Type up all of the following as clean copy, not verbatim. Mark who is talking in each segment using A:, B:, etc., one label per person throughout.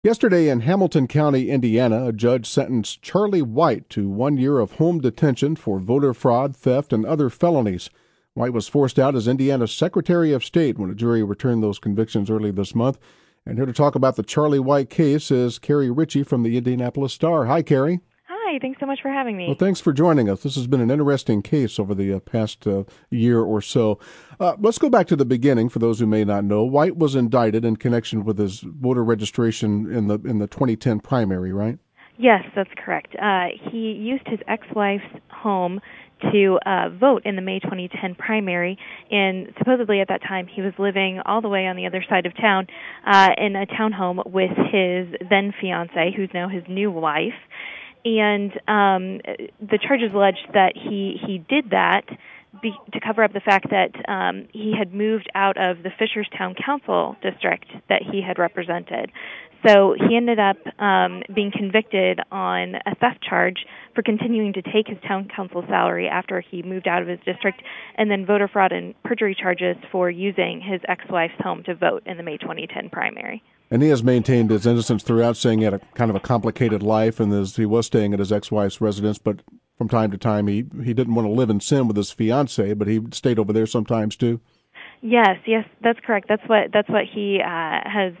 A: Yesterday in Hamilton County, Indiana, a judge sentenced Charlie White to 1 year of home detention for voter fraud, theft, and other felonies. White was forced out as Indiana's Secretary of State when a jury returned those convictions early this month. And here to talk about the Charlie White case is Carrie Ritchie from the Indianapolis Star. Hi, Carrie.
B: Hi, thanks so much for having me.
A: Well, thanks for joining us. This has been an interesting case over the past year or so. Let's go back to the beginning for those who may not know. White was indicted in connection with his voter registration in the 2010 primary, right?
B: Yes, that's correct. He used his ex-wife's home to vote in the May 2010 primary, and supposedly at that time he was living all the way on the other side of town in a townhome with his then-fiancée, who's now his new wife. And the charges alleged that he did that to cover up the fact that he had moved out of the Fisherstown Council district that he had represented. So he ended up being convicted on a theft charge for continuing to take his town council salary after he moved out of his district, and then voter fraud and perjury charges for using his ex-wife's home to vote in the May 2010 primary.
A: And he has maintained his innocence throughout, saying he had a kind of a complicated life, and he was staying at his ex-wife's residence, but from time to time he didn't want to live in sin with his fiancée, but he stayed over there sometimes too.
B: Yes, that's correct. That's what he has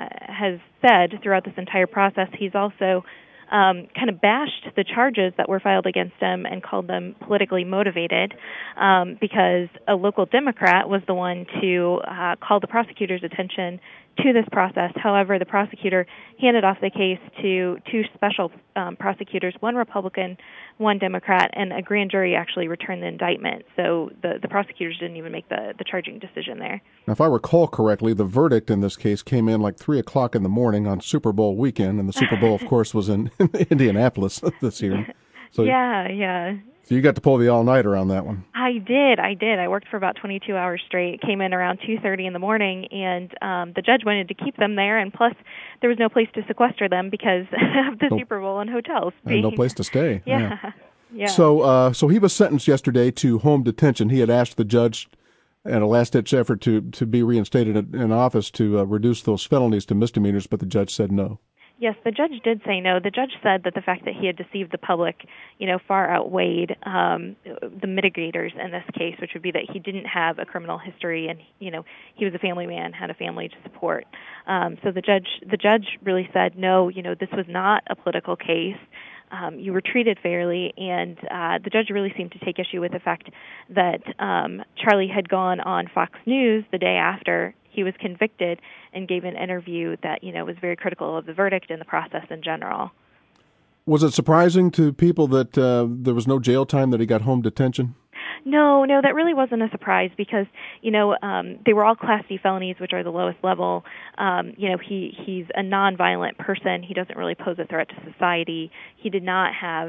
B: said throughout this entire process. He's also kind of bashed the charges that were filed against him and called them politically motivated because a local Democrat was the one to call the prosecutor's attention to this process. However, the prosecutor handed off the case to two special prosecutors, one Republican, one Democrat, and a grand jury actually returned the indictment. So the prosecutors didn't even make the charging decision there.
A: Now, if I recall correctly, the verdict in this case came in like 3 o'clock in the morning on Super Bowl weekend, and the Super Bowl, of course, was in Indianapolis this year. So,
B: yeah.
A: So you got to pull the all-nighter on that one.
B: I did. I worked for about 22 hours straight. It came in around 2:30 in the morning, and the judge wanted to keep them there, and plus there was no place to sequester them because of the Super Bowl and hotels.
A: And no place to stay.
B: Yeah.
A: So he was sentenced yesterday to home detention. He had asked the judge in a last-ditch effort to be reinstated in office to reduce those felonies to misdemeanors, but the judge said no.
B: Yes, the judge did say no. The judge said that the fact that he had deceived the public, far outweighed the mitigators in this case, which would be that he didn't have a criminal history and, he was a family man, had a family to support. So the judge really said, no, this was not a political case. You were treated fairly, and the judge really seemed to take issue with the fact that Charlie had gone on Fox News the day after he was convicted and gave an interview that, was very critical of the verdict and the process in general.
A: Was it surprising to people that there was no jail time, that he got home detention?
B: No, that really wasn't a surprise because, they were all Class C felonies, which are the lowest level. He's a nonviolent person. He doesn't really pose a threat to society. He did not have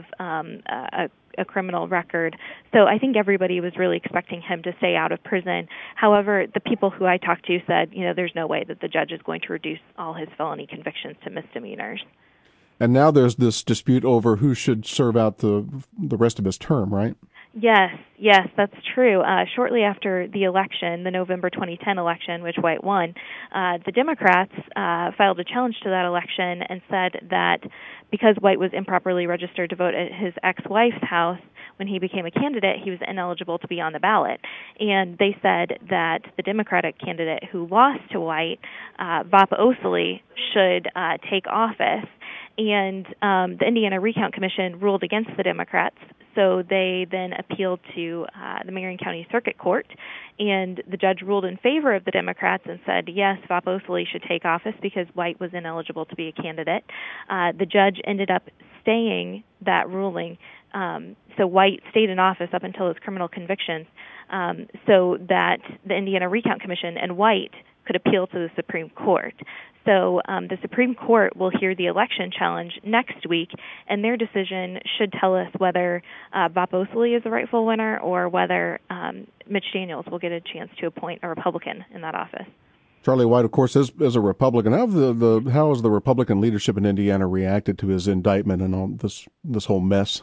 B: a criminal record. So I think everybody was really expecting him to stay out of prison. However, the people who I talked to said, there's no way that the judge is going to reduce all his felony convictions to misdemeanors. And
A: now there's this dispute over who should serve out the rest of his term, right?
B: Yes, that's true. Shortly after the election, the November 2010 election, which White won, the Democrats filed a challenge to that election and said that because White was improperly registered to vote at his ex-wife's house when he became a candidate, he was ineligible to be on the ballot. And they said that the Democratic candidate who lost to White, Bob Osley, should take office. And the Indiana Recount Commission ruled against the Democrats, so they then appealed to the Marion County Circuit Court, and the judge ruled in favor of the Democrats and said, yes, Bob Osley should take office because White was ineligible to be a candidate. The judge ended up staying that ruling, so White stayed in office up until his criminal convictions, so that the Indiana Recount Commission and White could appeal to the Supreme Court. So the Supreme Court will hear the election challenge next week, and their decision should tell us whether Bob Osley is the rightful winner or whether Mitch Daniels will get a chance to appoint a Republican in that office.
A: Charlie White, of course, is a Republican. How has the Republican leadership in Indiana reacted to his indictment and all this whole mess?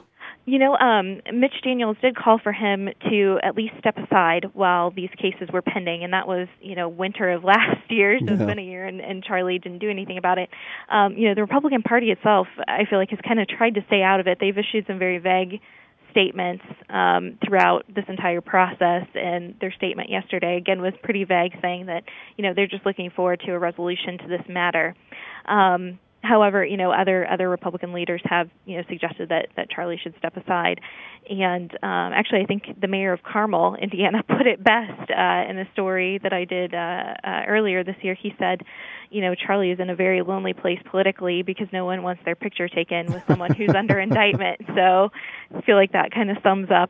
B: Mitch Daniels did call for him to at least step aside while these cases were pending, and that was, winter of last year. So it's been a year, and Charlie didn't do anything about it. The Republican Party itself, I feel like, has kind of tried to stay out of it. They've issued some very vague statements throughout this entire process, and their statement yesterday, again, was pretty vague, saying that, they're just looking forward to a resolution to this matter. However, other Republican leaders have, suggested that Charlie should step aside. And actually, I think the mayor of Carmel, Indiana, put it best in a story that I did earlier this year. He said, Charlie is in a very lonely place politically because no one wants their picture taken with someone who's under indictment. So I feel like that kind of sums up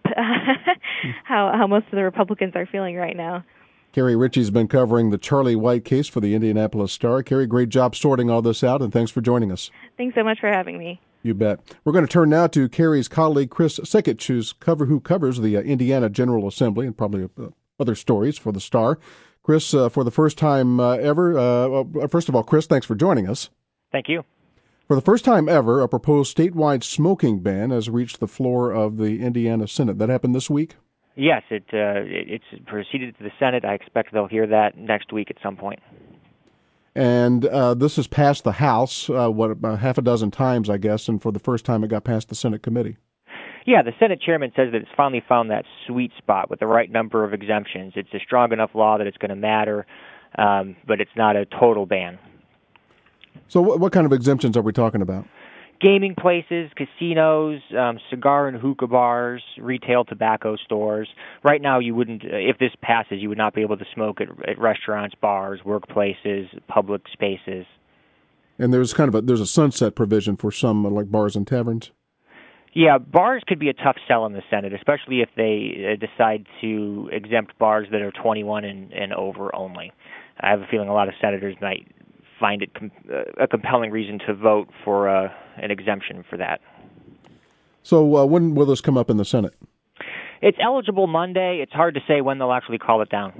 B: how most of the Republicans are feeling right now.
A: Carrie Ritchie's been covering the Charlie White case for the Indianapolis Star. Carrie, great job sorting all this out, and thanks for joining us.
B: Thanks so much for having me.
A: You bet. We're going to turn now to Carrie's colleague, Chris Sikich, who covers the Indiana General Assembly and probably other stories for the Star. Chris, for the first time ever, first of all, Chris, thanks for joining us.
C: Thank you.
A: For the first time ever, a proposed statewide smoking ban has reached the floor of the Indiana Senate. That happened this week?
C: Yes, it's proceeded to the Senate. I expect they'll hear that next week at some point.
A: And this has passed the House, about half a dozen times, I guess, and for the first time it got past the Senate committee.
C: Yeah, the Senate chairman says that it's finally found that sweet spot with the right number of exemptions. It's a strong enough law that it's going to matter, but it's not a total ban.
A: So what kind of exemptions are we talking about?
C: Gaming places, casinos, cigar and hookah bars, retail tobacco stores. Right now, you wouldn't, if this passes, you would not be able to smoke at restaurants, bars, workplaces, public spaces. And
A: there's a sunset provision for some, like bars and taverns?
C: Yeah, bars could be a tough sell in the Senate, especially if they decide to exempt bars that are 21 and over only. I have a feeling a lot of senators might find it a compelling reason to vote for an exemption for that.
A: So when will this come up in the Senate?
C: It's eligible Monday. It's hard to say when they'll actually call it down.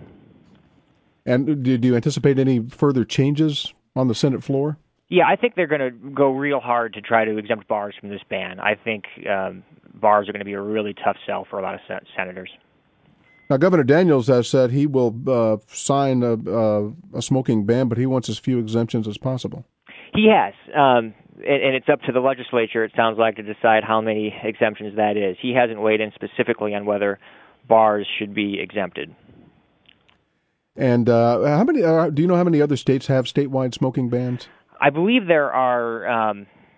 A: And do you anticipate any further changes on the Senate floor?
C: Yeah, I think they're going to go real hard to try to exempt bars from this ban. I think bars are going to be a really tough sell for a lot of senators.
A: Now, Governor Daniels has said he will sign a smoking ban, but he wants as few exemptions as possible.
C: He has, and it's up to the legislature, it sounds like, to decide how many exemptions that is. He hasn't weighed in specifically on whether bars should be exempted.
A: And how many? Do you know how many other states have statewide smoking bans?
C: I believe there are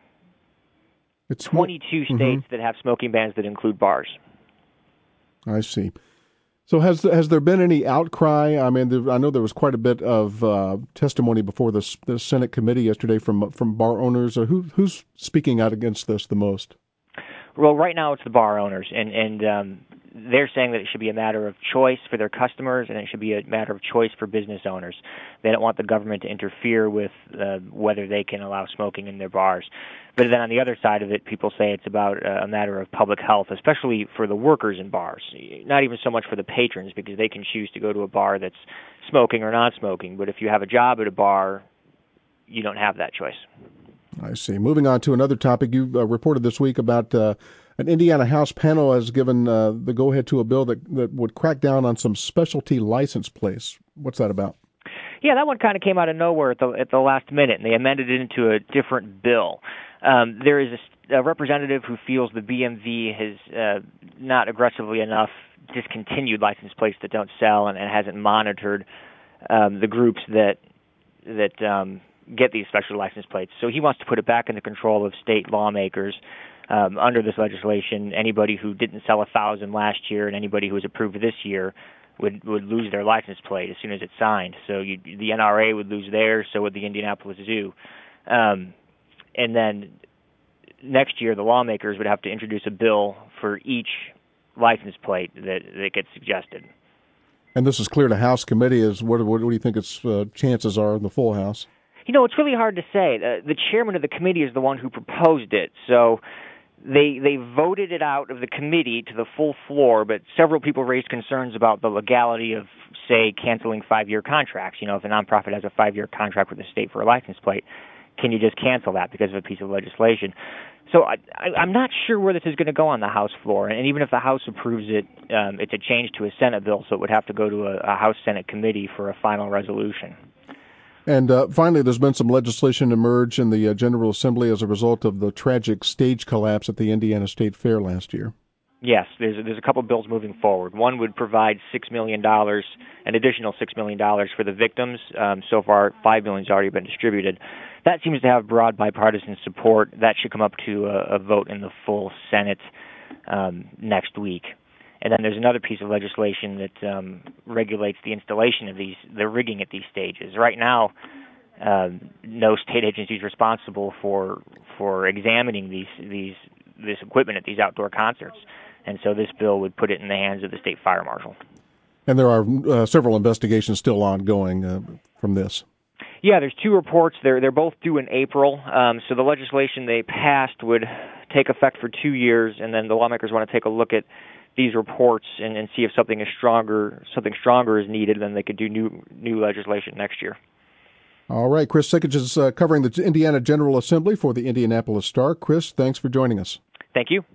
C: 22 states that have smoking bans that include bars.
A: I see. So has there been any outcry? I mean, I know there was quite a bit of testimony before the Senate committee yesterday from bar owners. Who's speaking out against this the most?
C: Well, right now it's the bar owners, and they're saying that it should be a matter of choice for their customers, and it should be a matter of choice for business owners. They don't want the government to interfere with whether they can allow smoking in their bars. But then on the other side of it, people say it's about a matter of public health, especially for the workers in bars. Not even so much for the patrons, because they can choose to go to a bar that's smoking or not smoking. But if you have a job at a bar, you don't have that choice.
A: I see. Moving on to another topic, you reported this week about an Indiana House panel has given the go-ahead to a bill that would crack down on some specialty license plates. What's that about?
C: Yeah, that one kind of came out of nowhere at the last minute, and they amended it into a different bill. There is a representative who feels the BMV has not aggressively enough discontinued license plates that don't sell and hasn't monitored the groups that get these special license plates. So he wants to put it back in the control of state lawmakers. Under this legislation, anybody who didn't sell 1,000 last year and anybody who was approved this year would lose their license plate as soon as it's signed. So the NRA would lose theirs, so would the Indianapolis Zoo. And then next year, the lawmakers would have to introduce a bill for each license plate that gets suggested.
A: And this is clear to House committee. What do you think its chances are in the full House?
C: You know, it's really hard to say. The chairman of the committee is the one who proposed it, so they voted it out of the committee to the full floor, but several people raised concerns about the legality of, say, canceling 5-year contracts. You know, if a nonprofit has a 5-year contract with the state for a license plate, can you just cancel that because of a piece of legislation? So I'm not sure where this is going to go on the House floor, and even if the House approves it, it's a change to a Senate bill, so it would have to go to a House-Senate committee for a final resolution.
A: And finally, there's been some legislation emerge in the General Assembly as a result of the tragic stage collapse at the Indiana State Fair last year.
C: Yes, there's a couple of bills moving forward. One would provide $6 million, an additional $6 million for the victims. So far, $5 million has already been distributed. That seems to have broad bipartisan support. That should come up to a vote in the full Senate next week. And then there's another piece of legislation that regulates the installation of the rigging at these stages. Right now, no state agency is responsible for examining this equipment at these outdoor concerts. And so this bill would put it in the hands of the state fire marshal.
A: And there are several investigations still ongoing from this.
C: Yeah, there's two reports. They're both due in April. So the legislation they passed would take effect for 2 years, and then the lawmakers want to take a look at these reports and see if something stronger is needed. Then they could do new legislation next year.
A: All right, Chris Sikich is covering the Indiana General Assembly for the Indianapolis Star. Chris, thanks for joining us.
C: Thank you.